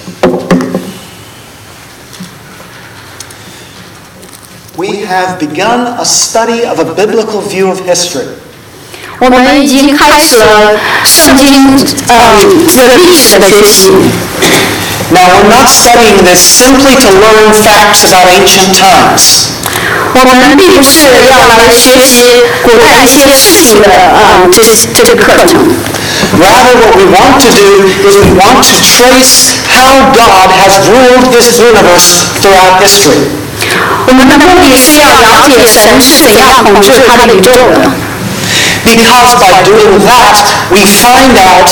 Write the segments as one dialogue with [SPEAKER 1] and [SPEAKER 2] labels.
[SPEAKER 1] We have begun a study of a biblical view of history.
[SPEAKER 2] 我们已经开始了圣经历史的学习。
[SPEAKER 1] Now, we're not studying this simply to learn facts about ancient times.
[SPEAKER 2] 我们并不是要来学习古代一些事情的这个课程。
[SPEAKER 1] Rather, what we want to do is we want to trace how God has ruled this universe throughout history.
[SPEAKER 2] 我们的目的是要了解神是怎样统治他的宇宙的。
[SPEAKER 1] Because by doing that, we find out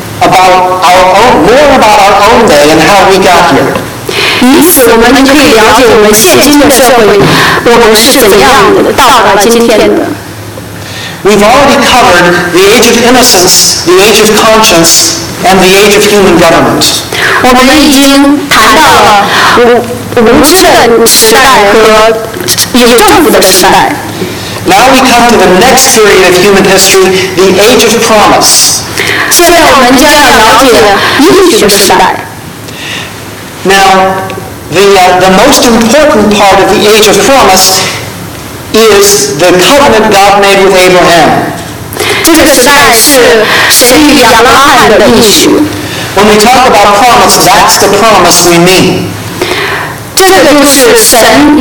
[SPEAKER 1] more about our own day and how we got here.
[SPEAKER 2] 因此，我们就可以了解我们现今的社会，我们是怎样到了今天的。
[SPEAKER 1] We've already covered the age of innocence, the age of conscience, and the age of human government.
[SPEAKER 2] 我们已经谈到了无知的时代和有政府的时代。
[SPEAKER 1] Now we come to the next period of human history, the age of promise.
[SPEAKER 2] 现在我们将要了解应许的时代。
[SPEAKER 1] Now, the most important part of the age of promise is the covenant God made with Abraham.
[SPEAKER 2] 这个时代是神与亚伯拉罕的应许。
[SPEAKER 1] When we talk about promise, that's the promise we mean.
[SPEAKER 2] 这个就是神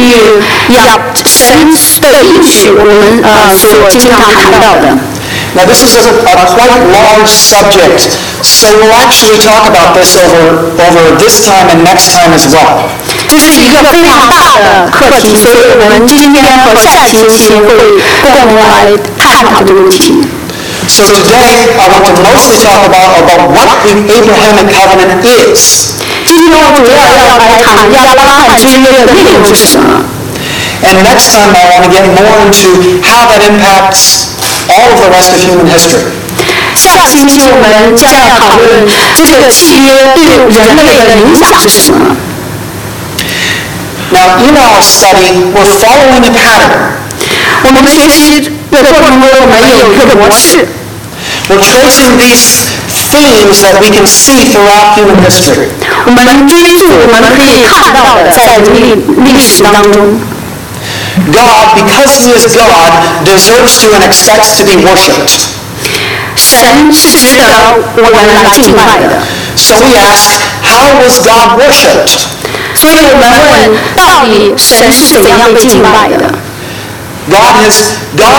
[SPEAKER 2] 的应许，我们所经常谈到的。
[SPEAKER 1] Now, this is a quite large subject, so we'll actually talk about this over this time and next time as well.
[SPEAKER 2] 这是一个非常大的课题，所以我们今天和下星期会共同来探讨这个问题。
[SPEAKER 1] So today, I want to mostly talk about what the Abrahamic covenant is.
[SPEAKER 2] 今天我主要来谈亚伯拉罕之约的内容是什么。
[SPEAKER 1] And next time, I want to get more into how that impacts all of the rest of human history.
[SPEAKER 2] 下个星期我们将要讨论这个契约对人类的影响是什么。
[SPEAKER 1] Now, in our study, we're following a pattern.
[SPEAKER 2] 我们学习的过程中，我们有一个模式。
[SPEAKER 1] We're tracing these themes that we can see throughout human history.
[SPEAKER 2] 我们追溯我们可以看到的在历史当中。
[SPEAKER 1] God, because He is God, deserves to and expects to be worshipped.
[SPEAKER 2] 神是值得我们来敬拜的。
[SPEAKER 1] So we ask, how was God worshipped?
[SPEAKER 2] 所以我们问，到底神是怎样被敬拜的
[SPEAKER 1] God has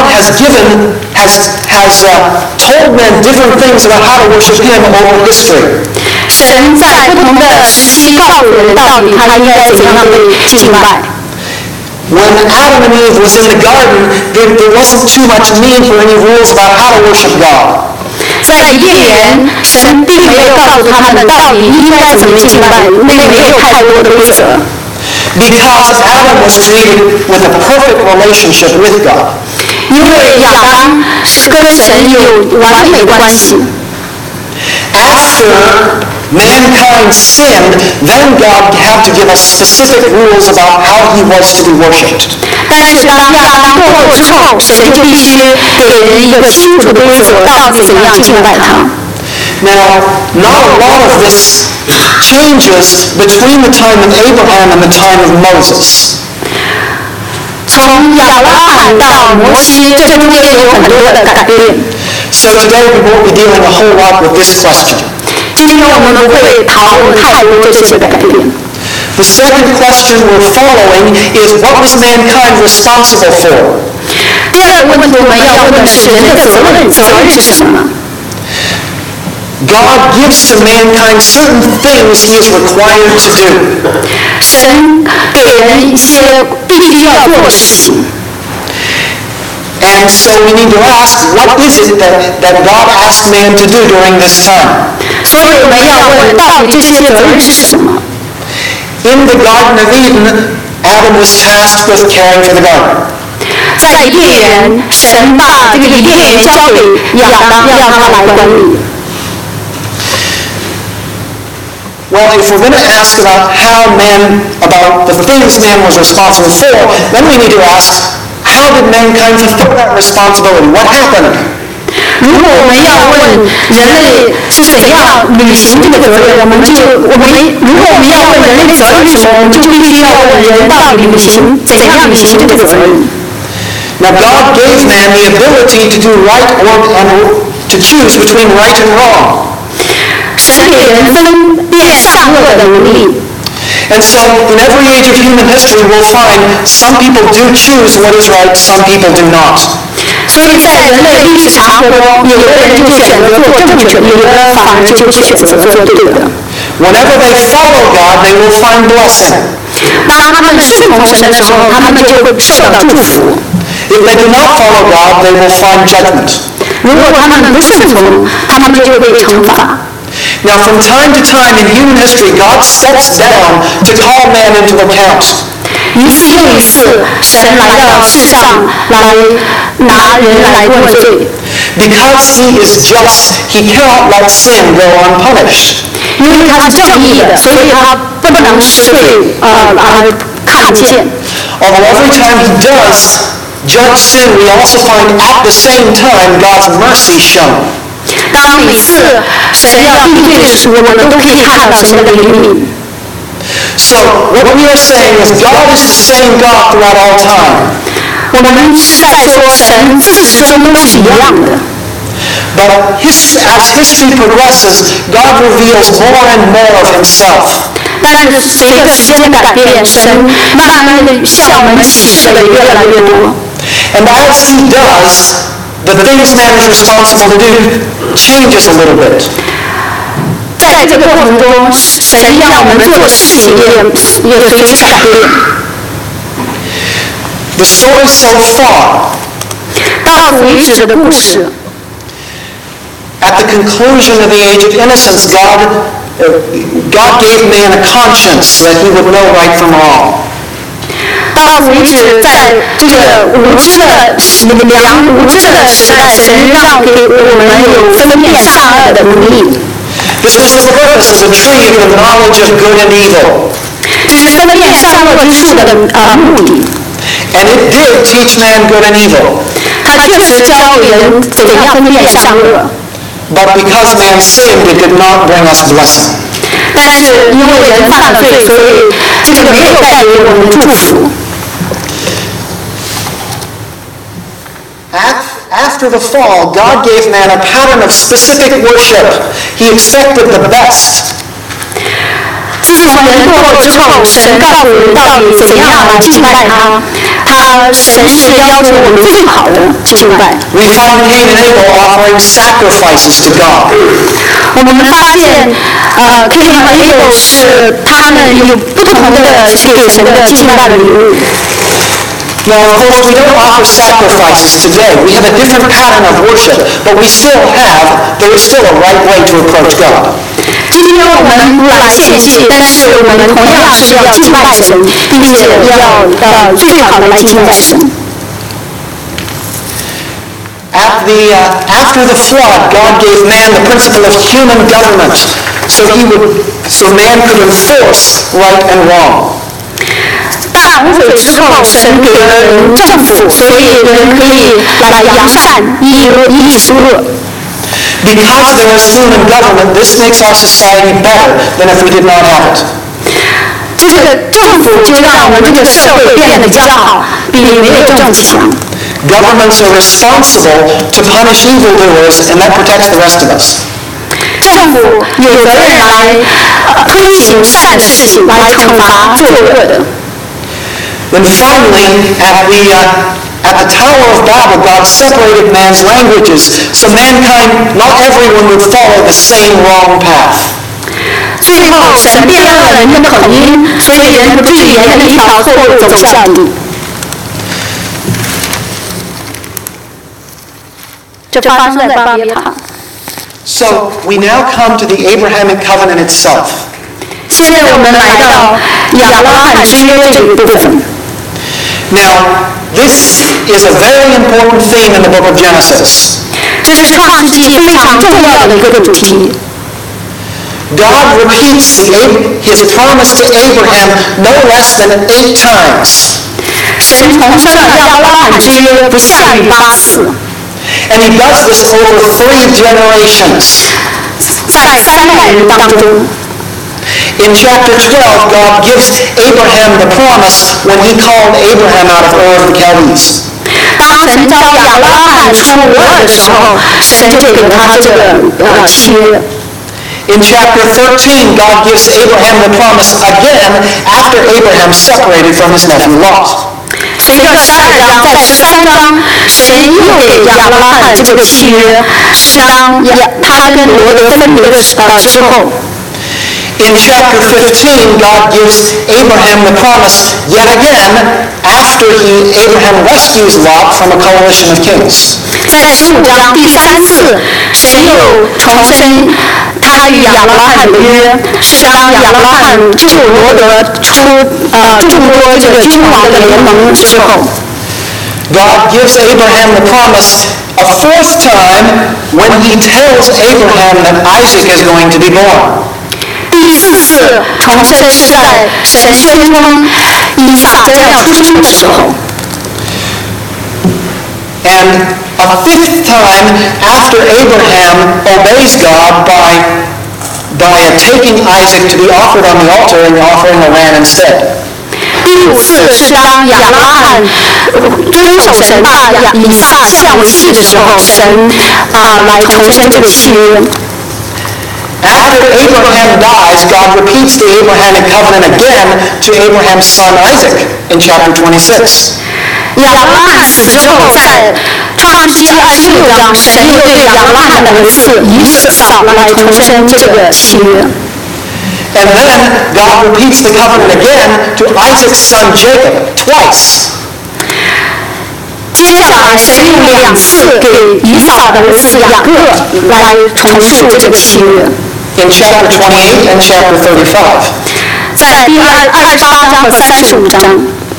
[SPEAKER 1] told men different things about how to worship Him over history.
[SPEAKER 2] 神在不同的时期告诉人，到底他应该怎样被敬拜。
[SPEAKER 1] When Adam and Eve was in the garden, there wasn't too much need for any rules about how to worship God.
[SPEAKER 2] 在伊甸园，神并没有告诉他们到底应该怎么敬拜，那个没有太多的规则。
[SPEAKER 1] Because Adam was created with a perfect relationship with God.
[SPEAKER 2] 因为亚当是跟神有完美关系。
[SPEAKER 1] After mankind sinned, then God had to give us specific rules about how He was to be worshipped.
[SPEAKER 2] 但是当亚当堕落之后，神就必须给人一个清楚的规则，到底怎样敬拜他。
[SPEAKER 1] Now, not a lot of this changes between the time of Abraham and the time of Moses.
[SPEAKER 2] 从亚伯拉罕到摩西，这中间有很多的改变。
[SPEAKER 1] So today we won't be dealing a whole lot with this question.
[SPEAKER 2] 今天我们不会讨论太多这些改变。
[SPEAKER 1] The second question we're following is, what was mankind responsible for?
[SPEAKER 2] 第二个问题我们要问的是人的责任是什么？
[SPEAKER 1] God gives to mankind certain things He is required to do.
[SPEAKER 2] 神给人一些必须要做的事情。
[SPEAKER 1] And so we need to ask, what is it that God asked man to do during this time?
[SPEAKER 2] 所以我们要问，到底这些责任是什么？
[SPEAKER 1] In the Garden of Eden, Adam was tasked with caring for the garden.
[SPEAKER 2] 在伊甸园，神把这个伊甸园交给亚当，让他来管理。
[SPEAKER 1] Well, if we're going to ask about the things man was responsible for, then we need to ask, how did mankind fulfill that responsibility? What happened?
[SPEAKER 2] 如果我们要问人类是怎样履行这个责任，如果我们要问人类的责任是什么，我们就必须要问人到底怎样履行这个责任。
[SPEAKER 1] Now God gave man the ability to do right and to choose between right and wrong.
[SPEAKER 2] 神给人分辨善恶的能力。
[SPEAKER 1] And so, in every age of human history, we'll find some people do choose what is right, some people do not.
[SPEAKER 2] 所以在人类历史长河中，有的人就选择做正确的，有的反而就选择做对的。
[SPEAKER 1] Whenever they follow God, they will find blessing.
[SPEAKER 2] 当他们顺从神的时候，他们就会受到祝福。
[SPEAKER 1] If they do not follow God, they will find judgment.
[SPEAKER 2] 如果他们不顺从，他们就会被惩罚。
[SPEAKER 1] Now, from time to time in human history, God steps down to call man into account.
[SPEAKER 2] 一次又一次，神来到世上来拿人来问罪。
[SPEAKER 1] Because he is just, he cannot let sin go unpunished.
[SPEAKER 2] 因为他是正义的，所以他不能使罪而看不见。
[SPEAKER 1] Although every time he does judge sin, we also find at the same time God's mercy shown.
[SPEAKER 2] 当每次神要定罪的时候，我们都可以看到神的怜悯。
[SPEAKER 1] So what we are saying is God is the same God throughout all time.
[SPEAKER 2] 我们是在说神自始至终都是一样的。
[SPEAKER 1] But as history progresses, God reveals more and more of himself.
[SPEAKER 2] 但是随着时间的改变，神慢慢的向我们启示的越来越多。
[SPEAKER 1] And as he does, the things man is responsible to do changes a little bit.
[SPEAKER 2] 在这个过程中，神要我们做的事情也随之改变。
[SPEAKER 1] The story so far,
[SPEAKER 2] 到此为止的故事。
[SPEAKER 1] At the conclusion of the age of innocence, God gave man a conscience so that he would know right from wrong.
[SPEAKER 2] 到此为止，在这个无知的时代，神让给我们有分辨善恶的能力。
[SPEAKER 1] This was the purpose of the tree of the knowledge of good and evil.
[SPEAKER 2] 这是分辨善恶之树的目的。
[SPEAKER 1] And it did teach man good and evil.
[SPEAKER 2] 它确实教人怎样分辨善恶。
[SPEAKER 1] But because man sinned, it did not bring us blessing.
[SPEAKER 2] 但是因为人犯了罪，所以这个没有带给我们祝福。
[SPEAKER 1] After the fall, God gave man a pattern of specific worship. He expected the best.
[SPEAKER 2] 自从人堕落之后，神告诉人到底怎样来敬拜他。神是要求我们最好的敬拜。
[SPEAKER 1] We find Cain and Abel offering sacrifices to God.
[SPEAKER 2] 我们发现Cain 和 Abel 是他们有不同的给神的敬拜的礼物。
[SPEAKER 1] Now, of course, we don't offer sacrifices today. We have a different pattern of worship, but there is still a right way to approach God.
[SPEAKER 2] 今天我们不来献祭，但是我们同样是要敬拜神，并且要最好的来敬拜神。
[SPEAKER 1] After the flood, God gave man the principle of human government, so man could enforce right and wrong.
[SPEAKER 2] 大洪水之后，神给了人政府，所以人可以来扬善，以除恶。
[SPEAKER 1] Because there is human government, this makes our society better than if we did not have it.
[SPEAKER 2] 这个政府就让我们这个社会变得比较好，比没有政府强。
[SPEAKER 1] Governments are responsible to punish evildoers, and that protects the rest of us.
[SPEAKER 2] 政府有责任来推行善的事情，来惩罚作恶的。
[SPEAKER 1] Then finally, at the Tower of Babel, God separated man's languages, so mankind, not everyone would follow the same wrong path.
[SPEAKER 2] 最后，神变了人的口音，所以人不至于沿着一条错路走向底。这发生在巴别塔。
[SPEAKER 1] So we now come to the Abrahamic covenant itself.
[SPEAKER 2] 现在我们来到亚伯拉罕之约这一部分。
[SPEAKER 1] Now, this is a very important theme in the book of Genesis.
[SPEAKER 2] 这是创世纪非常重要的一个主题。
[SPEAKER 1] God repeats his promise to Abraham no less than 8 times.
[SPEAKER 2] 神重申了亚伯拉罕之约不下于8次。
[SPEAKER 1] And he does this over 3 generations.
[SPEAKER 2] 在3代人当中。
[SPEAKER 1] In chapter 12, God gives Abraham the promise when he called Abraham out of Ur of the Chaldees.
[SPEAKER 2] 当神召亚伯拉罕出俄尔的时候，神就给了他这个契约。
[SPEAKER 1] In chapter 13, God gives Abraham the promise again after Abraham separated from his nephew Lot.
[SPEAKER 2] 随着12章，在13章，神又给亚伯拉罕这个契约，是当他跟罗德分别的之后。
[SPEAKER 1] In chapter 15, God gives Abraham the promise yet again after Abraham rescues Lot from a coalition of kings.
[SPEAKER 2] 在15章第3次，神又重申他与亚伯拉罕的约，是当亚伯拉罕救罗德出众多这个君王的联盟之后。
[SPEAKER 1] God gives Abraham the promise a 4th time when he tells Abraham that Isaac is going to be born.
[SPEAKER 2] 第4次重申是在神宣称以撒将要出生的时候。
[SPEAKER 1] And a 5th time after Abraham obeys God by taking Isaac to be offered on the altar and offering a ram instead.
[SPEAKER 2] 第5次是当亚伯拉罕遵守神把以撒献为祭的时候，神来重申这个契约。
[SPEAKER 1] After Abraham dies, God repeats the Abrahamic covenant again to Abraham's son Isaac in chapter 26.
[SPEAKER 2] 亚伯拉罕死之后，在创世纪26章，神又对亚伯拉罕的儿子以扫来重申这个契约。
[SPEAKER 1] And then God repeats the covenant again to Isaac's son Jacob twice.
[SPEAKER 2] 接下来，神用2次给以扫的儿子雅各来重述这个契约。
[SPEAKER 1] In chapter 28 and chapter 35.
[SPEAKER 2] 在第28章和35章。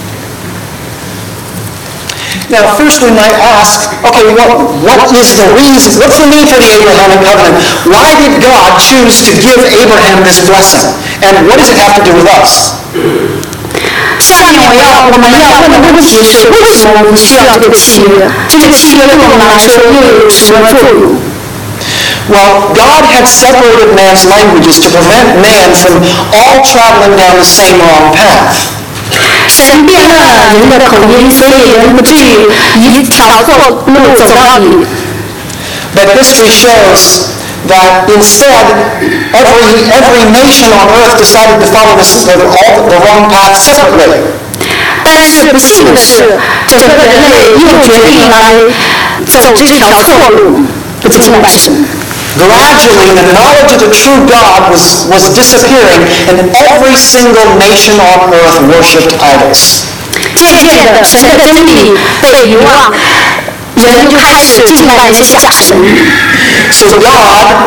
[SPEAKER 1] Now, first we might ask, okay, what is the reason? What's the need for the Abrahamic covenant? Why did God choose to give Abraham this blessing? And what does it have to do with us?
[SPEAKER 2] 下面我们要问的问题是：为什么我们需要这个契约？这个契约对我们来说又有什么作用？
[SPEAKER 1] Well, God had separated man's languages to prevent man from all traveling down the same wrong path.
[SPEAKER 2] 神变了人的口音，所以人不至于一条错路走到底。
[SPEAKER 1] But history shows that instead, every nation on earth decided to follow the wrong path separately.
[SPEAKER 2] 但是不幸的是，整个人类又决定来走这条错路，不敬拜神。
[SPEAKER 1] Gradually, the knowledge of the true God was disappearing, and every single nation on earth worshipped idols.
[SPEAKER 2] 渐渐的，神的真理被遗忘，人就开始敬拜这些假神。
[SPEAKER 1] So God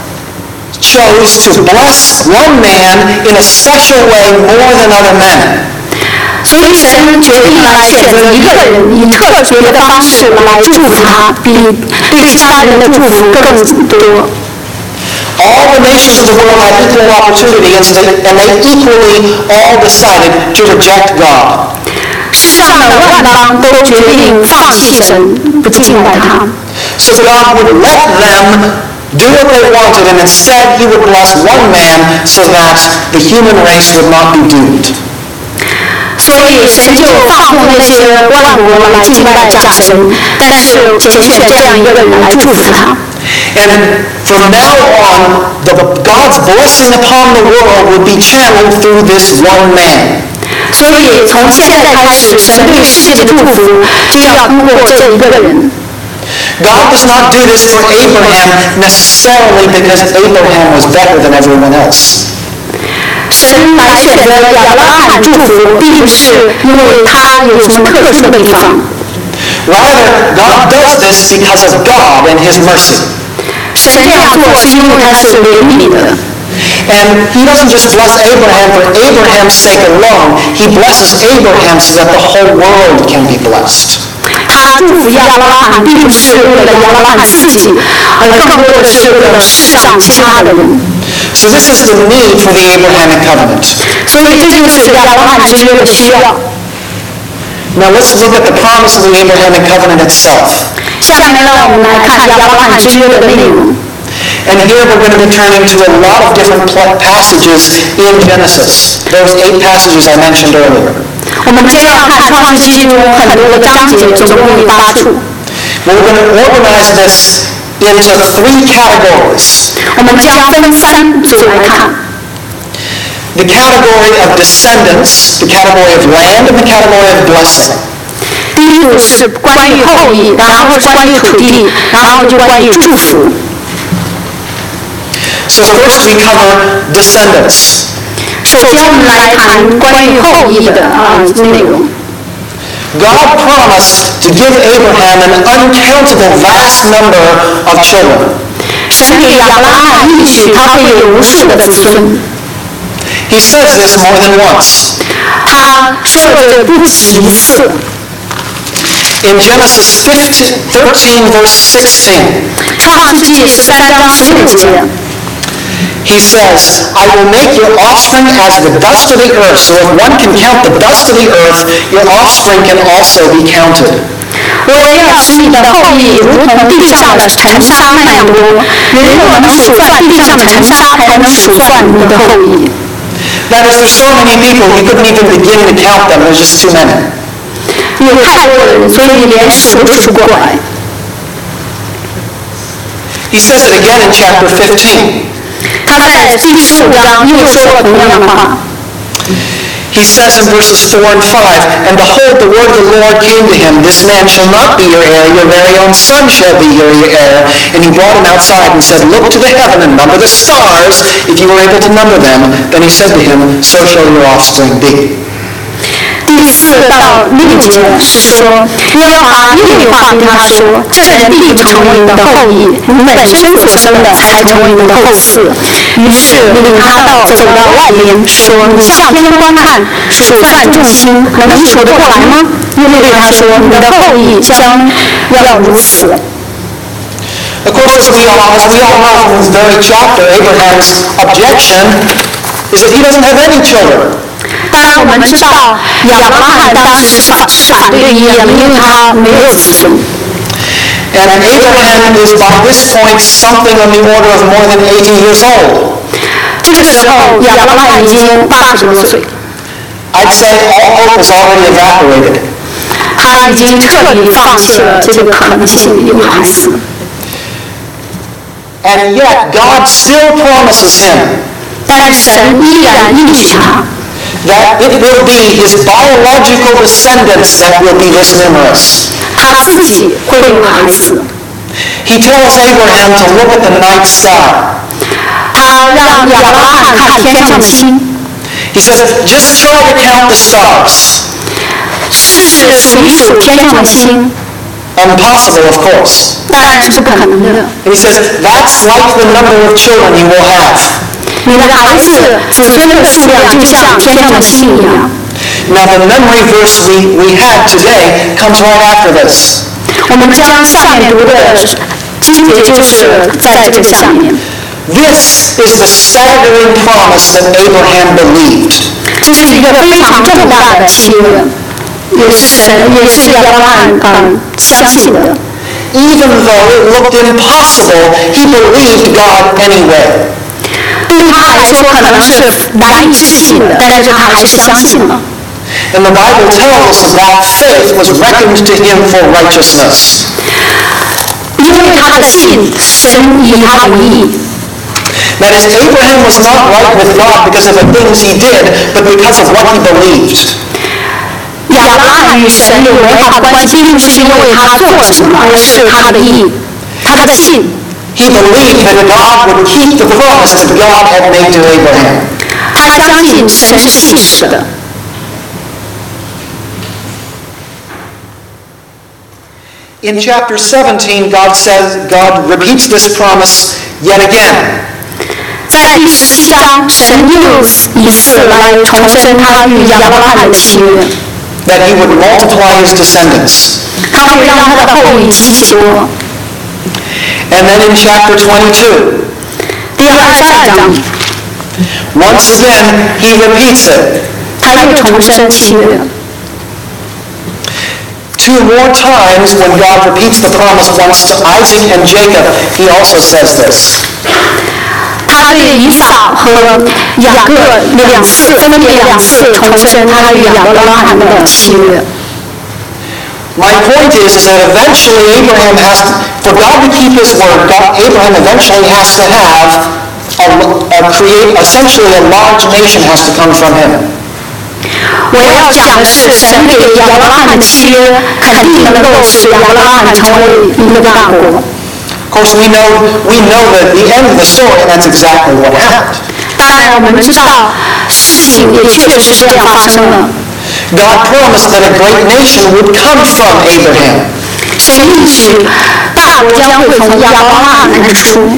[SPEAKER 1] chose to bless one man in a special way more than other men.
[SPEAKER 2] 所以神决定来选择一个人，以特别的方式来祝福他，比对其他人的祝福更多。
[SPEAKER 1] All the nations of the world had equal opportunity, and they equally all decided to reject God.
[SPEAKER 2] 世上的万邦都决定放弃神，不敬拜他。
[SPEAKER 1] So God would let them do what they wanted, and instead He would bless one man so that the human race would not be doomed.
[SPEAKER 2] 所以神就放过那些万国来敬拜假神，但是拣选这样一个人来祝福他。
[SPEAKER 1] And from now on, God's blessing upon the world would be channeled through this one man.
[SPEAKER 2] 所以从现在开始，神对世界的祝福就要通过这一个人。
[SPEAKER 1] God does not do this for Abraham necessarily because Abraham was better than everyone else.
[SPEAKER 2] 神来选择亚伯拉罕祝福，并不是因为他有什么特殊的地方。
[SPEAKER 1] Rather, God does this because of God and His mercy.
[SPEAKER 2] 神这样做是因为他是怜悯的。
[SPEAKER 1] And He doesn't just bless Abraham for Abraham's sake alone. He blesses Abraham so that the whole world can be blessed.
[SPEAKER 2] 他祝福亚伯拉罕，并不是为了亚伯拉罕自己，而更多的是为了世上其他的人。
[SPEAKER 1] So this is the need for the Abrahamic covenant.
[SPEAKER 2] 所以这就是亚伯拉罕之约的需要。
[SPEAKER 1] Now let's look at the promise of the Abrahamic covenant itself.
[SPEAKER 2] 下面让我们来看亚伯拉罕之约的内容。
[SPEAKER 1] And here we're going to be turning to a lot of different passages in Genesis. Those 8 passages I mentioned earlier.
[SPEAKER 2] 我们接着看创世纪中很多的章节，总共有8处。
[SPEAKER 1] We're going to organize this into 3 categories.
[SPEAKER 2] 我们将分3组来看。
[SPEAKER 1] The category of descendants, the category of land, and the category of blessing.
[SPEAKER 2] 第一组是关于后裔，然后是关于土地，然后就关于祝福。
[SPEAKER 1] So first we cover descendants.
[SPEAKER 2] 首先我们来谈关于后裔的内容。
[SPEAKER 1] God promised to give Abraham an uncountable vast number of children.
[SPEAKER 2] 神给亚伯拉罕应许他会有无数的子孙。
[SPEAKER 1] He says this more than once.
[SPEAKER 2] 他说的不止一次。
[SPEAKER 1] In Genesis 13, verse 16,
[SPEAKER 2] 创世纪13章16节。
[SPEAKER 1] He says, I will make your offspring as the dust of the earth. So if one can count the dust of the earth, your offspring can also be counted.
[SPEAKER 2] 我要使你的后裔如同地上的尘沙那样多，人若能数算地上的尘沙，才能数算你的后裔。
[SPEAKER 1] That is, there's so many people you couldn't even begin to count them. There's just too many.
[SPEAKER 2] 有太多的人，所以连数都数不过来。
[SPEAKER 1] He says it again in chapter 15.
[SPEAKER 2] 他在第15章又说了同样的话。
[SPEAKER 1] He says in verses 4 and 5, And behold, the word of the Lord came to him, This man shall not be your heir, your very own son shall be your heir. And he brought him outside and said, Look to the heaven and number the stars, if you are able to number them. Then he said to him, So shall your offspring be.
[SPEAKER 2] 第4到6节是说，耶和华又有话对他说：“这人必成为你的后裔，你本身所生的才成为你的后嗣。”于是领他走到外边，说：“你向天观看，数算众星，能数得过来吗？”又对他说：“你的后裔将要如此。”
[SPEAKER 1] Of course, as we all know from this very chapter, Abraham's objection is that he doesn't have any children.
[SPEAKER 2] 当然，我们知道亚伯拉罕当时是反对以眼的，因为他没有子孙。
[SPEAKER 1] And Abraham is by this point something on the order of more than 80 years old.
[SPEAKER 2] 这个时候，亚伯拉罕已经80多岁。
[SPEAKER 1] I'd say all hope is already evaporated.
[SPEAKER 2] 他已经彻底放弃了这个可能性有孩子。
[SPEAKER 1] And yet, God still promises him
[SPEAKER 2] 但是神依然应许他。
[SPEAKER 1] that it will be his biological descendants that will be this numerous.
[SPEAKER 2] 他自己会有孩子。
[SPEAKER 1] He tells Abraham to look at the night sky.
[SPEAKER 2] 他让亚伯拉罕看天上的星。
[SPEAKER 1] He says, just try to count the stars.
[SPEAKER 2] 试试数一数天上的星。
[SPEAKER 1] Impossible, of course.
[SPEAKER 2] 当然是不可能的。
[SPEAKER 1] And he says, that's like the number of children you will have.
[SPEAKER 2] 你的孩子子孙的数量就像天上的星一样。
[SPEAKER 1] Now the memory verse we had today comes right after this.
[SPEAKER 2] 我们将下面读的经节就是在这个下面。
[SPEAKER 1] This is the staggering promise that Abraham believed.
[SPEAKER 2] 这是一个非常重大的契约，也是亚伯拉罕相信的。
[SPEAKER 1] Even though it looked impossible, he believed God anyway.
[SPEAKER 2] 对他来说可能是难以置信的，但是他还是相信了。
[SPEAKER 1] And the Bible tells us that faith was reckoned to him for righteousness.
[SPEAKER 2] 因为他的信，神以他为义。
[SPEAKER 1] That is, Abraham was not right with God because of the things he did, but because of what he believed.
[SPEAKER 2] 亚伯拉罕与神有美好的关系，并不是因为他做了什么，而是他的义，他的信。
[SPEAKER 1] He believed that God would keep the promise that God had made to Abraham.
[SPEAKER 2] 他相信神是信实的。
[SPEAKER 1] In chapter 17, God repeats this promise yet again.
[SPEAKER 2] 在第17章，神又一次来重申他与亚伯拉罕的契约。
[SPEAKER 1] That he would multiply his descendants.
[SPEAKER 2] 他会让他的后裔极其多。
[SPEAKER 1] And then in chapter 22,
[SPEAKER 2] 第22章
[SPEAKER 1] once again he repeats it.
[SPEAKER 2] 他又重申契约。
[SPEAKER 1] 2 more times when God repeats the promise once to Isaac and Jacob, he also says this.
[SPEAKER 2] 他对以扫和雅各分别2次重申他与亚伯拉罕的契约。
[SPEAKER 1] My point is that eventually Abraham for God to keep his word, Abraham eventually has to create essentially a large nation has to come from him.
[SPEAKER 2] 我要讲的是，神给亚伯拉罕的契约肯定能够使亚伯拉罕成为一个大国。
[SPEAKER 1] Of course, we know that the end of the story, and that's exactly what happened.
[SPEAKER 2] 当然，我们知道事情也确实是这样发生了。
[SPEAKER 1] God promised that a great nation would come from Abraham.
[SPEAKER 2] 神应许大国将会从亚伯拉罕而出。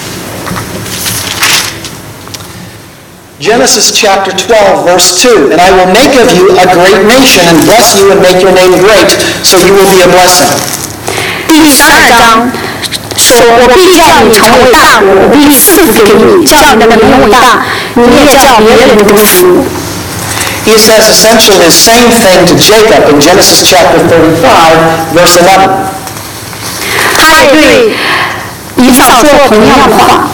[SPEAKER 1] Genesis chapter 12, verse 2, and I will make of you a great nation and bless you and make your name great, so you will be a blessing.
[SPEAKER 2] 第12章说：“我必叫你成为大国，我必赐福给你，叫你的名为大，你也叫别人得福。”
[SPEAKER 1] He says essentially the same thing to Jacob in Genesis chapter 35, verse 11.
[SPEAKER 2] 他也对以扫说同样的话。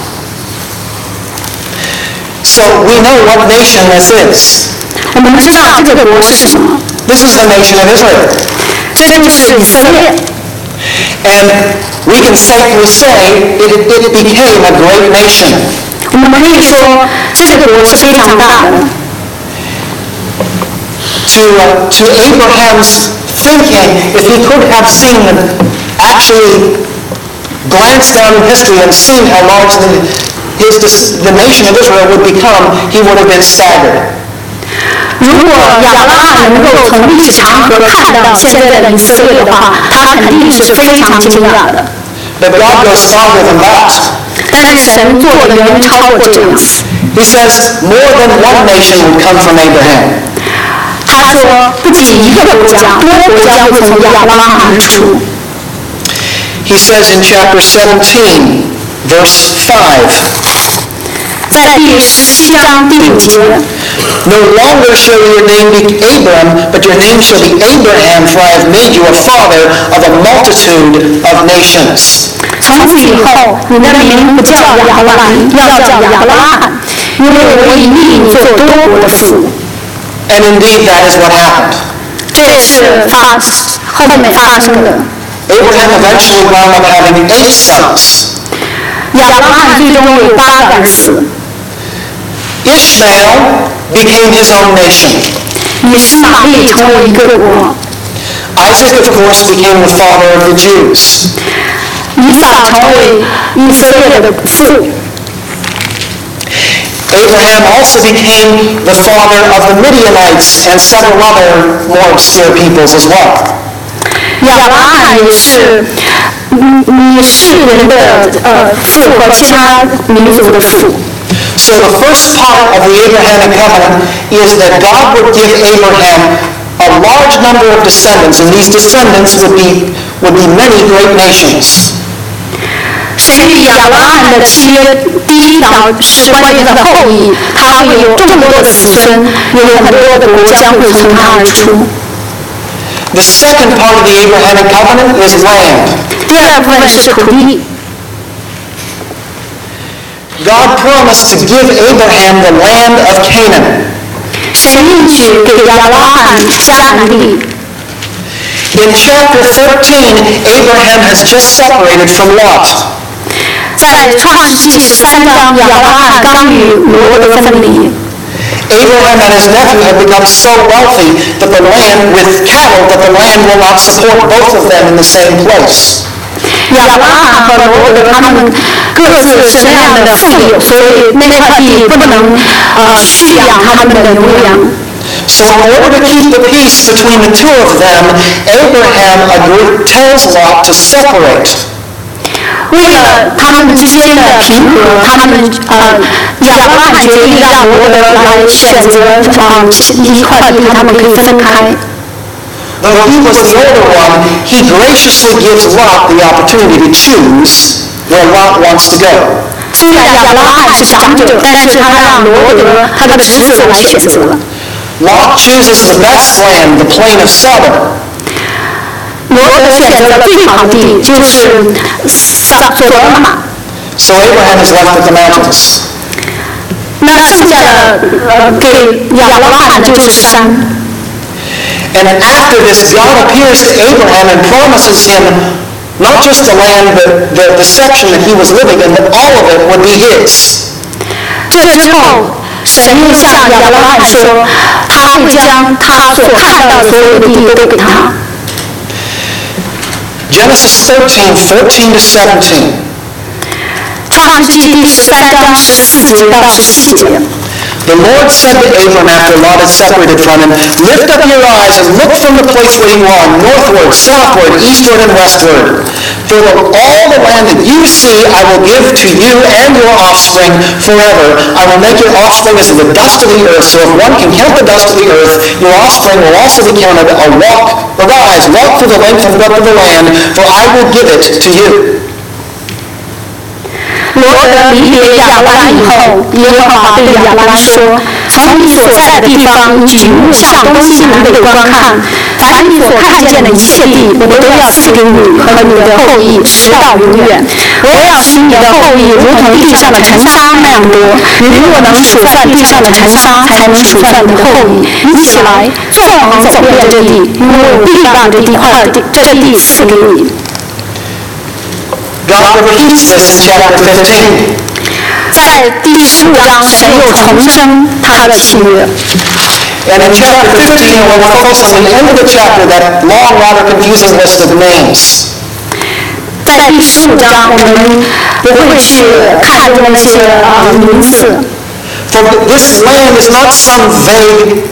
[SPEAKER 1] So we know what nation this is.
[SPEAKER 2] 我们知道这个国是什么？
[SPEAKER 1] This is the nation of Israel.
[SPEAKER 2] 这就是以色列。
[SPEAKER 1] And we can safely say it became a great nation.
[SPEAKER 2] 我们可以说这个国是非常大的。
[SPEAKER 1] To Abraham's thinking, if he could have actually glanced down in history and seen how large the nation of Israel would become, he would have been staggered.
[SPEAKER 2] 如果亚伯拉罕能够从历史长河看到现在的以色列的话，他肯定是非常惊讶的。
[SPEAKER 1] But God goes farther than that.
[SPEAKER 2] 但是神做的远远超过这样。
[SPEAKER 1] He says more than one nation would come from Abraham.
[SPEAKER 2] 他说，不仅一个国家，多国家会从亚伯拉罕而出。
[SPEAKER 1] He says in chapter 17, verse 5.
[SPEAKER 2] 在第17章第5节。
[SPEAKER 1] No longer shall your name be Abram, but your name shall be Abraham, for I have made you a father of a multitude of nations.
[SPEAKER 2] 从此以后，你的名不叫亚伯兰，要叫亚伯拉罕，因为我已立你做多国的父。
[SPEAKER 1] And indeed, that is what happened.
[SPEAKER 2] 这也是后面发生的。
[SPEAKER 1] Abraham eventually wound up having 8 sons.
[SPEAKER 2] 亚伯拉罕最终有8个儿子。
[SPEAKER 1] Ishmael became his own nation.
[SPEAKER 2] 以实玛利成为一个国。
[SPEAKER 1] Isaac, of course, became the father of the Jews.
[SPEAKER 2] 以扫成为以色列的父。
[SPEAKER 1] Abraham also became the father of the Midianites and several other more obscure peoples as well.
[SPEAKER 2] 亚伯拉罕也是以世人的父和其他民族的父。
[SPEAKER 1] So the first part of the Abrahamic covenant is that God would give Abraham a large number of descendants, and these descendants would be many great nations.
[SPEAKER 2] 神与亚伯拉罕的契约第一条是关于他的后裔，他会有众多的子孙，有很多的国将会从他而出。
[SPEAKER 1] The second part of the Abrahamic covenant is land.
[SPEAKER 2] 第二部分是土地。
[SPEAKER 1] God promised to give Abraham the land of Canaan.
[SPEAKER 2] 神应许给亚伯拉罕迦南地。
[SPEAKER 1] In chapter 13, Abraham has just separated from Lot.
[SPEAKER 2] 在创世纪13章，亚伯拉罕刚与罗德分离。
[SPEAKER 1] Abraham and his nephew had become so wealthy that the land will not support both of them in the same place.
[SPEAKER 2] 亚伯拉罕和罗德他们各自是那样的富有，所以那块地不能蓄养他们的牛羊。
[SPEAKER 1] So in order to keep the peace between the two of them, Abraham tells Lot to separate.
[SPEAKER 2] 为了他们之间的平和，亚伯拉罕决定让罗德来选择一块地，他们可以分开。
[SPEAKER 1] Though he was the older one, he graciously gives Lot the opportunity to choose where Lot wants to go.
[SPEAKER 2] 虽然亚伯拉罕是长者，但是他让罗德他的侄子来选择了。
[SPEAKER 1] Lot chooses the best land, the plain of Sodom.
[SPEAKER 2] 罗德选择了最好的地，就是所罗玛。
[SPEAKER 1] So Abraham is left with the mountains.
[SPEAKER 2] 那剩下的给亚伯拉罕的就是山。
[SPEAKER 1] And after this, God appears to Abraham and promises him not just the land, but the section that he was living in, but all of it would be his.
[SPEAKER 2] 这之后，神又向亚伯拉罕说，他会将他所看到的所有的地都给他。
[SPEAKER 1] Genesis 13:14 to 17.
[SPEAKER 2] 创世纪第13章14节到17节。
[SPEAKER 1] The Lord said to Abram after Lot had separated from him, Lift up your eyes and look from the place where you are, northward, southward, eastward, and westward. For all the land that you see I will give to you and your offspring forever. I will make your offspring as the dust of the earth, so if one can count the dust of the earth, your offspring will also be counted. Arise, walk through the length and breadth of the land, for I will give it to you.
[SPEAKER 2] 罗德离别亚伯兰以后，耶和华对亚伯兰说：“从你所在的地方，你举目向东西南北观看，凡你所看见的一切地，我都要赐给你和你的后裔，直到永远。我要使你的后裔如同地上的尘沙那样多。你若能数算地上的尘沙，才能数算你的后裔。你起来，纵横走遍这地，因为我必让这地赐给你。”
[SPEAKER 1] God repeats this in chapter 15.
[SPEAKER 2] 在第15章，神又重申他的契约。
[SPEAKER 1] And in chapter 15, we'll focus on the end of the chapter, that long, rather confusing list of names.
[SPEAKER 2] 在第15章，我们不会去看重那些名字。
[SPEAKER 1] For this land is not some vague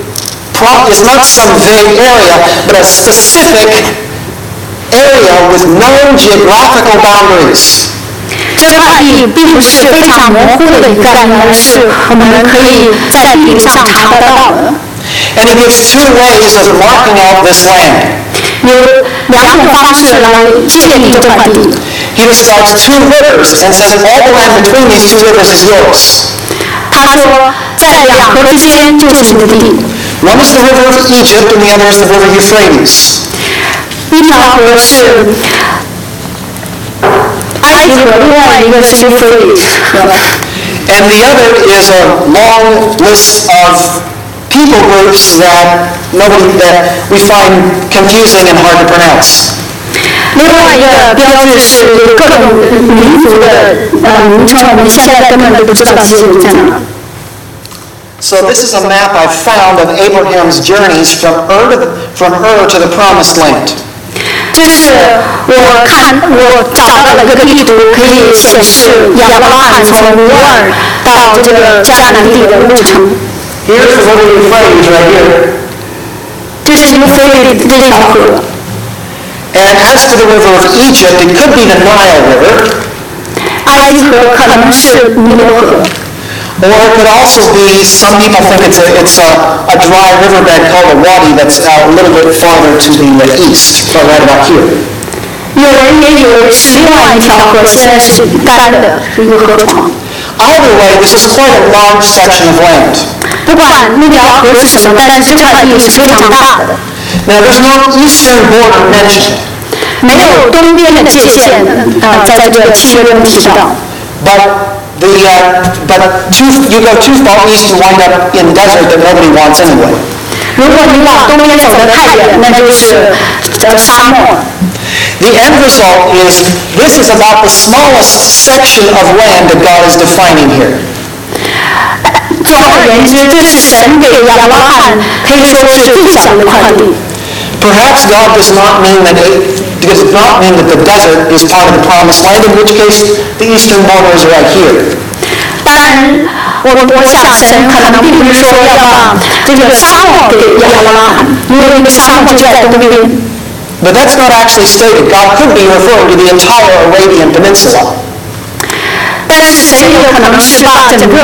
[SPEAKER 1] area, but a specific area with known geographical boundaries.
[SPEAKER 2] 这块地并不是非常模糊的一个概念，而是我们可以在地理上查得到的。
[SPEAKER 1] And he gives two ways of marking out this land.
[SPEAKER 2] 有两种方式来界定这块地。
[SPEAKER 1] He describes two rivers and says all the land between these two rivers is yours.
[SPEAKER 2] 他说，在两河之间就是你的地。
[SPEAKER 1] One is the river of Egypt and the other is the river Euphrates.
[SPEAKER 2] 一条河是埃及河，另外一个是euphrates河。
[SPEAKER 1] And the other is a long list of people groups that we find confusing and hard to pronounce.
[SPEAKER 2] 另外一个标志是各种民族的名称，我们现在根本都不知道这些人在哪。
[SPEAKER 1] So this is a map I've found of Abraham's journeys from Ur to the Promised Land.
[SPEAKER 2] 这是我找到了一个地图，可以显示亚伯拉罕从乌尔到这个迦南地的路程。
[SPEAKER 1] Here's the river Euphrates right here.
[SPEAKER 2] 这是euphrates这条河。
[SPEAKER 1] And as for the river of Egypt, it could be the Nile River.
[SPEAKER 2] 埃及河可能是尼罗河。
[SPEAKER 1] Or it could also be, some people think it's a dry riverbed called a wadi that's a little bit farther to the east, but right about here.
[SPEAKER 2] 有人也以为是另外一条河，现在是干的，是一个河床。
[SPEAKER 1] Either way, this is quite a large section of land.
[SPEAKER 2] 不管那条河是什么，但是这块地是非常大的。
[SPEAKER 1] Now, there's no eastern border mentioned.
[SPEAKER 2] 没有东边的界限，在这个契约中提到。
[SPEAKER 1] But you go too far east, you wind up in desert that nobody wants anyway.
[SPEAKER 2] 如果你往东边走得太远，那就是沙漠。
[SPEAKER 1] The end result is this is about the smallest section of land that God is defining here.
[SPEAKER 2] 总而言之，这是神给亚伯拉罕可以说是最小的一块地。
[SPEAKER 1] Perhaps God does not mean that the desert is part of the promised land, in which case the eastern border is right here.
[SPEAKER 2] 当然，我想神可能并不是说要把这个沙漠给亚伯拉罕，因为那个沙漠就在东边。
[SPEAKER 1] But that's not actually stated. God could be referring to the entire Arabian Peninsula.
[SPEAKER 2] 但是神也有可能是把整个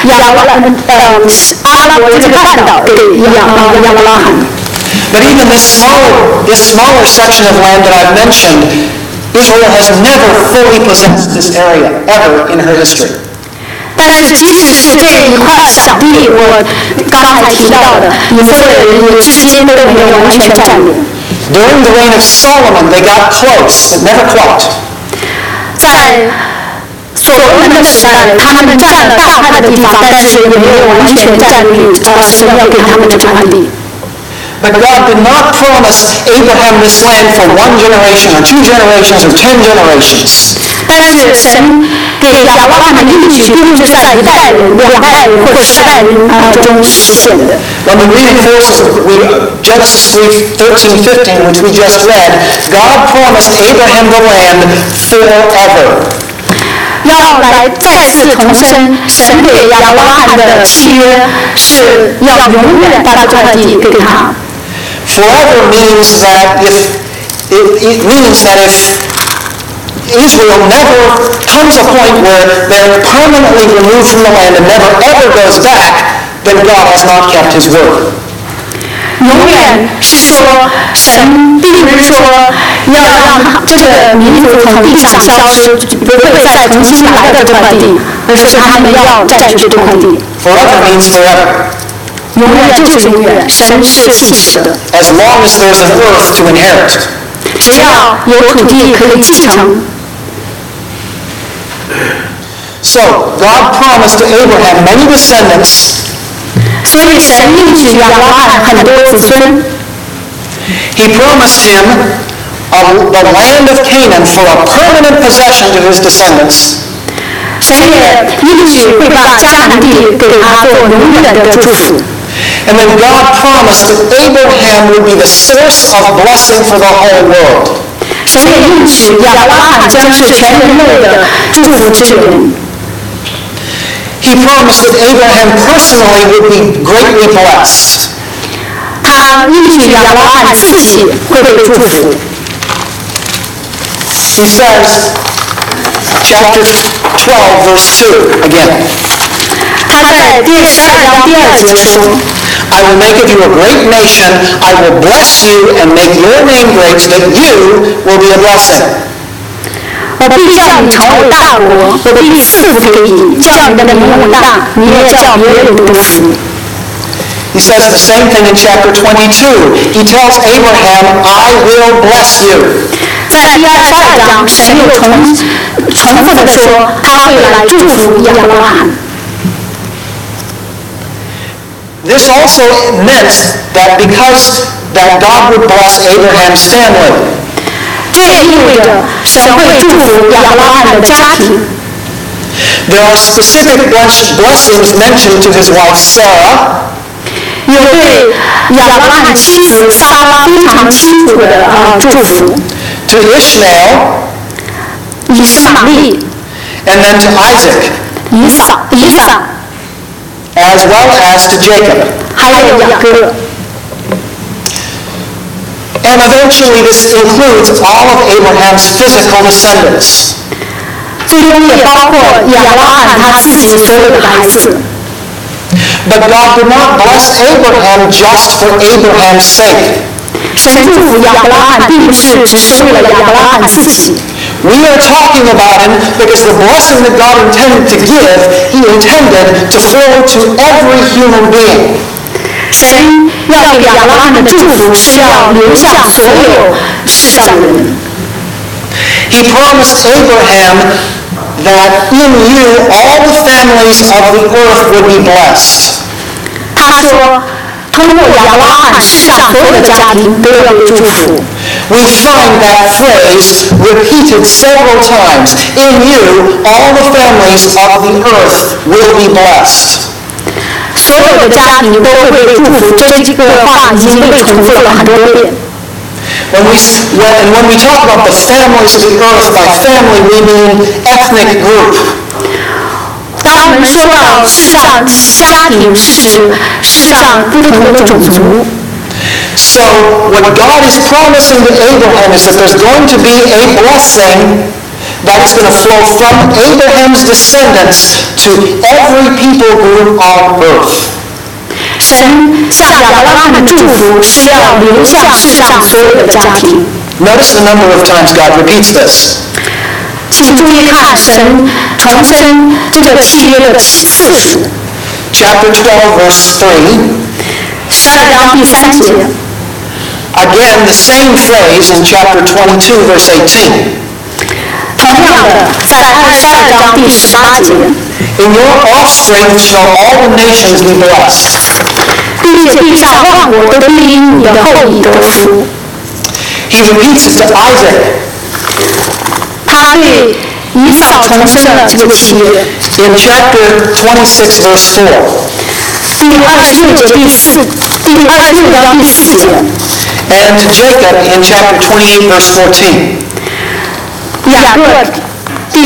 [SPEAKER 2] 阿拉伯这个半岛给亚伯拉罕。
[SPEAKER 1] But even this smaller section of land that I've mentioned, Israel has never fully possessed this area, ever in her history.
[SPEAKER 2] 但是即使是这一块小地，我刚才提到的，以色列人也至今都没有完全占领。
[SPEAKER 1] During the reign of Solomon, they got close, but never quite.
[SPEAKER 2] 在所罗门的时代，他们占了大块的地方，但是也没有完全占据神要给他们的这块地。
[SPEAKER 1] But God did not promise Abraham this land for 1 generation or 2 generations or 10 generations.
[SPEAKER 2] 但是神给亚伯拉罕的应许并不是在1代人、2代人或10代人中实现的。
[SPEAKER 1] When we read Genesis 3:13-15, which we just read, God promised Abraham the land forever.
[SPEAKER 2] 要来再次重申，神给亚伯拉罕的契约是要永远把这块地给他。
[SPEAKER 1] Forever means that if Israel never comes a point where they're permanently removed from the land and never ever goes back, then God has not kept his word.
[SPEAKER 2] 永远是说，神并不是说要让这个民族从地上消失，不会再重新来到这块地，而是他们要占据这块地。
[SPEAKER 1] Forever means forever.
[SPEAKER 2] 永远就是永远，神是信实的。
[SPEAKER 1] As long as there's an earth to inherit.
[SPEAKER 2] 只要有土地可以继承。
[SPEAKER 1] So God promised to Abraham many descendants.
[SPEAKER 2] 所以神应许亚伯拉罕很多子孙。
[SPEAKER 1] He promised him the land of Canaan for a permanent possession to his descendants.
[SPEAKER 2] 神也应许会把迦南地给他做永远的祝福。
[SPEAKER 1] And then God promised that Abraham would be the source of blessing for the whole world.
[SPEAKER 2] 神也应许亚伯拉罕将是全人类的祝福之源。
[SPEAKER 1] He promised that Abraham personally would be greatly blessed.
[SPEAKER 2] 他应许亚伯拉罕自己会被祝福。
[SPEAKER 1] He says, chapter 12, verse 2, again.
[SPEAKER 2] 他在第12章第2节说
[SPEAKER 1] I will make of you a great nation. I will bless you and make your name great so that you will be a blessing.
[SPEAKER 2] 我必叫你成为大国，我必赐福给你，叫你的名为大，你也叫别人得福。
[SPEAKER 1] He says the same thing in chapter 22. He tells Abraham, I will bless you.
[SPEAKER 2] 在第22章，神又重复的说，他会来祝福亚伯拉罕。
[SPEAKER 1] This also meant that because that God would bless Abraham's family.
[SPEAKER 2] 这也意味着神会祝福亚伯拉罕的家庭。
[SPEAKER 1] There are specific blessings mentioned to his wife Sarah.
[SPEAKER 2] 有对亚伯拉罕妻子撒拉非常清楚的祝福。
[SPEAKER 1] To Ishmael.
[SPEAKER 2] 以实玛利。
[SPEAKER 1] And then to Isaac.
[SPEAKER 2] 以撒。
[SPEAKER 1] As well as to Jacob.
[SPEAKER 2] 还有雅各。
[SPEAKER 1] And eventually this includes all of Abraham's physical descendants.
[SPEAKER 2] 最终也包括亚伯拉罕他自己所有的孩子。
[SPEAKER 1] But God did not bless Abraham just for Abraham's sake.
[SPEAKER 2] 神祝福亚伯拉罕并不是只是为了亚伯拉罕自己。
[SPEAKER 1] We are talking about him because the blessing that God intended to give, he intended to flow to every human being.
[SPEAKER 2] 神要给亚伯拉罕的祝福是要流向所有世上的人。
[SPEAKER 1] He promised Abraham that in you all the families of the earth would be blessed.
[SPEAKER 2] 他说，通过亚伯拉罕，世上所有的家庭都要被祝福。
[SPEAKER 1] We find that phrase repeated several times. In you, all the families of the earth will be blessed.
[SPEAKER 2] 所有的家庭都会被祝福，这句话已经被重复了很多遍。
[SPEAKER 1] When we talk about the families of the earth, by family we mean ethnic group.
[SPEAKER 2] 当我们说到世上家庭，是指世上不同的种族。
[SPEAKER 1] So what God is promising to Abraham is that there's going to be a blessing that is going to flow from Abraham's descendants to every people group on earth.
[SPEAKER 2] 神向亚伯拉罕的祝福是要流向世上所有的家庭。
[SPEAKER 1] Notice the number of times God repeats this.
[SPEAKER 2] 请注意看神重申这个契约的次数。
[SPEAKER 1] Chapter 12, verse 3.
[SPEAKER 2] 12章第3节。
[SPEAKER 1] Again, the same phrase in chapter 22, verse 18.
[SPEAKER 2] 同样的，在22章第18节，
[SPEAKER 1] In your offspring shall all the nations be blessed.
[SPEAKER 2] 并且地上万国都必因你的后裔得福。
[SPEAKER 1] He repeats it to Isaac.
[SPEAKER 2] 他对以扫重申了这个契约。
[SPEAKER 1] In chapter 26, verse 4.
[SPEAKER 2] 第26章第4节，
[SPEAKER 1] And to Jacob in chapter 28, verse 14.
[SPEAKER 2] 雅各第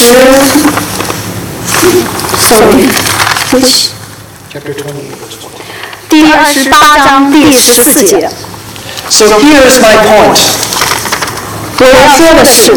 [SPEAKER 2] 28章第14节。
[SPEAKER 1] So here's my point.
[SPEAKER 2] 我要说的是，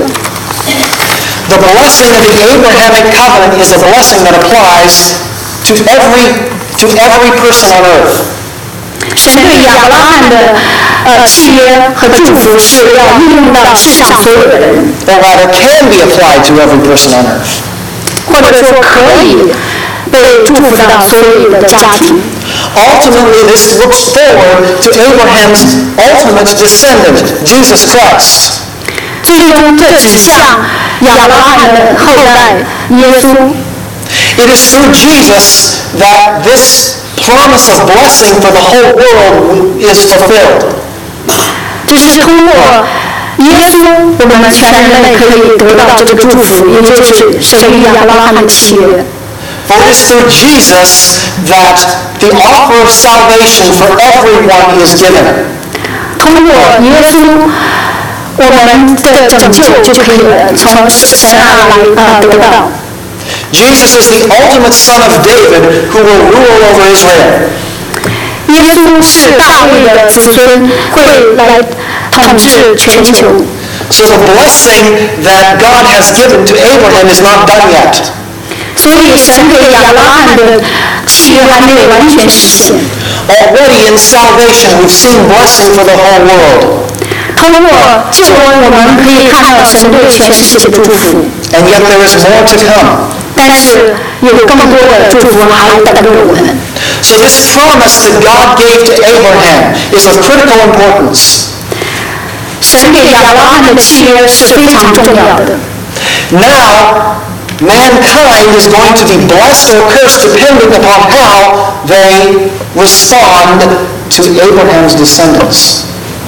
[SPEAKER 1] The blessing of the Abrahamic covenant is a blessing that applies to every person on earth.
[SPEAKER 2] 神对亚伯拉罕的契约和祝福是要应用到世上所有的人，
[SPEAKER 1] Or rather, can be applied to every person on earth.
[SPEAKER 2] 或者说可以被祝福到所有的家庭。
[SPEAKER 1] Ultimately, this looks forward to Abraham's ultimate descendant, Jesus Christ.
[SPEAKER 2] 最终，这指向亚伯拉罕的后代耶稣。
[SPEAKER 1] It is through Jesus that this promise of blessing for the whole world is fulfilled.
[SPEAKER 2] 这是通过耶稣，我们全人类可以得到这个祝福，也就是神与亚伯拉罕的契约。
[SPEAKER 1] For it is through Jesus that the offer of salvation for everyone is given.
[SPEAKER 2] 通过耶稣，我们的拯救就可以从神那来得到。
[SPEAKER 1] Jesus is the ultimate son of David who will rule over Israel.
[SPEAKER 2] 耶稣是大卫的子孙，会来统治全球。
[SPEAKER 1] So the blessing that God has given to Abraham is not done yet.
[SPEAKER 2] 所以神给亚伯拉罕的契约还没有完全实现。
[SPEAKER 1] Already in salvation, we've seen blessing for the whole world.
[SPEAKER 2] 通过救恩，我们可以看到神对全世界的祝福。
[SPEAKER 1] And yet there is more to come.
[SPEAKER 2] 但是有更多的祝福还等着我们。
[SPEAKER 1] So this promise that God gave to Abraham is of critical importance.
[SPEAKER 2] 神给亚伯拉罕的契约是非常重要的。
[SPEAKER 1] Now, mankind is going to be blessed or cursed depending upon how they respond to Abraham's descendants.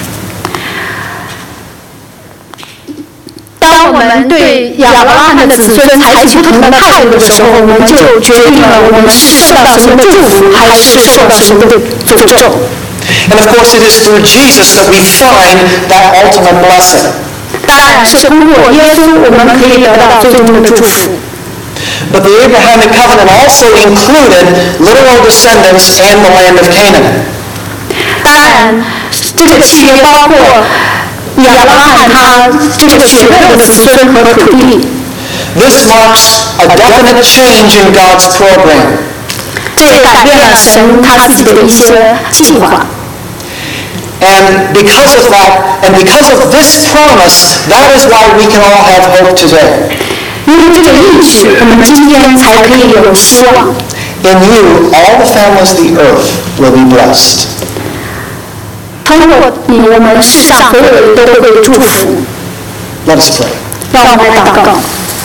[SPEAKER 2] 当我们对亚伯拉罕的子孙采取不同的态度的时候，我们就决定了我们是受到神的祝福，还是受到神的诅咒。
[SPEAKER 1] And of course, it is through Jesus that we find that ultimate blessing.
[SPEAKER 2] 当然是通过耶稣，我们可以得到最终的祝福。
[SPEAKER 1] But the Abrahamic covenant also included literal descendants and the land of Canaan.
[SPEAKER 2] 当然，这个契约包括亚伯拉罕他这个血肉的子孙和土地。
[SPEAKER 1] This marks a definite change in God's program.
[SPEAKER 2] 这也改变了神他自己的一些计划。
[SPEAKER 1] And because of that, and because of this promise, that is why we can all have hope today.
[SPEAKER 2] 因为这个应许，我们今天才可以有希望。
[SPEAKER 1] In you, all the families of the earth will be blessed.
[SPEAKER 2] 通过你，我们世上所有人都会被祝福。
[SPEAKER 1] Let us pray.
[SPEAKER 2] 让我们来祷告。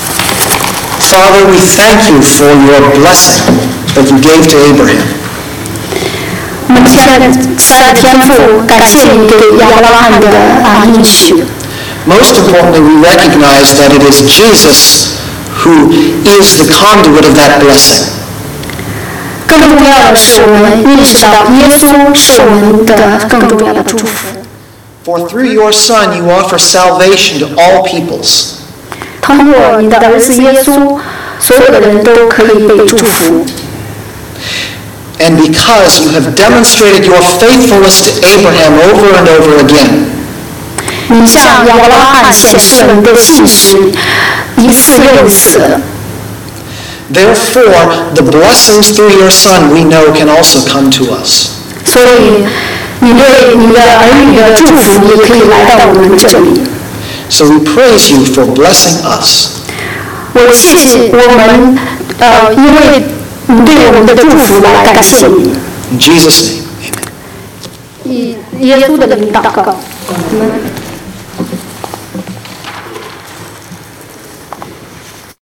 [SPEAKER 1] Father, we thank you for your blessing that you gave to Abraham.
[SPEAKER 2] 我们亲爱的天父，感谢你给亚伯拉罕的应许。
[SPEAKER 1] Most importantly, we recognize that it is Jesus who is the conduit of that blessing.
[SPEAKER 2] 更重要的是，我们认识到耶稣是我们的更重要的祝福。
[SPEAKER 1] For through your Son you offer salvation to all peoples.
[SPEAKER 2] 通过你的儿子耶稣，所有的人都可以被祝福。
[SPEAKER 1] And because you have demonstrated your faithfulness to Abraham over and over again.
[SPEAKER 2] 你向亚伯拉罕显示了你的信实，一次又一次的。
[SPEAKER 1] Therefore, the blessings through your Son we know can also come to us.
[SPEAKER 2] 所以，你对你的儿女的祝福也可以来到我们这里。
[SPEAKER 1] So we praise you for blessing us.
[SPEAKER 2] 我谢谢我们，因为你对我们的祝福来感谢你。
[SPEAKER 1] In Jesus' name, amen.
[SPEAKER 2] 耶稣的名祷告。